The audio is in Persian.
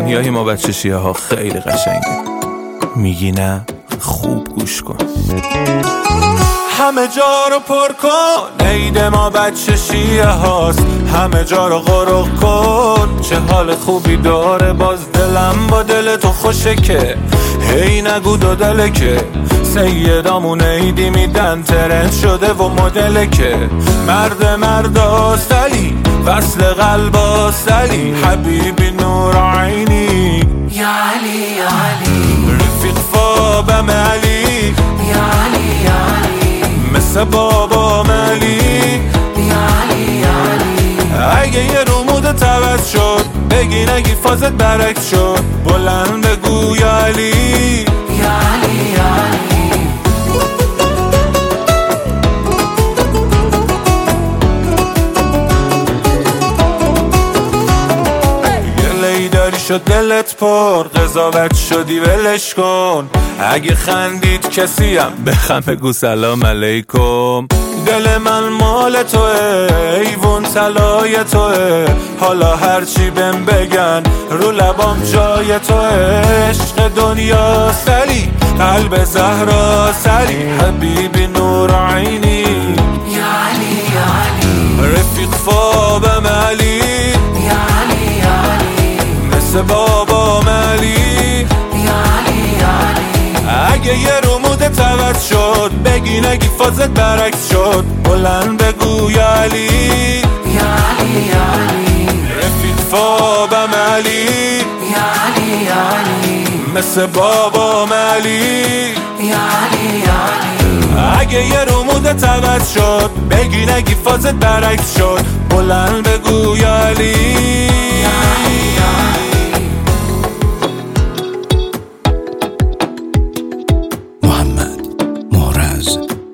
دنیای ما بچه شیعه ها خیلی قشنگه. میگی نه؟ خوب گوش کن. همه جا رو پر کن، عید ما بچه شیعه هاست. همه جا رو غرق کن، چه حال خوبی داره باز دلم با دل تو خوشه که. هی نگو دو دله که سیدامون عیدی میدن ترند شده و مدله که. مرد آستلی وصل قلب آستلی، حبیبی نور عینی یا علی یا علی، رفیق فابم علی یا علی یا علی، مثل بابا علی یا علی یا علی. اگه یه رومودت عوض شد بگی نگی فازت برعکس شد، بلند بگو یا علی یا علی یا علی. داری شد دلت پر، قضاوت شدی ولش کن. اگه خندید کسیم بخم بگو سلام علیکم. دل من مال توه، ایوون طلای توه. حالا هرچی بهم بگن رو لبام جای توه. عشق دنیا سلی، قلب زهرا سلی، حبیبی نور عینی یا علی یا علی، رفیق فابم علی یا علی یا علی، مثل بابا علی یا علی یا علی. اگه یه رومودت عوض شد بگی نگی فازت برعکس شد، بلند بگو یا علی یا علی یا علی، رفیق فابم علی یا علی یا علی، مثل بابا علی یا علی یا علی. اگه یه رومودت عوض شد بگی نگی فازت برعکس شد، بلند بگو یا علی یا علی یا علی. محمد معرض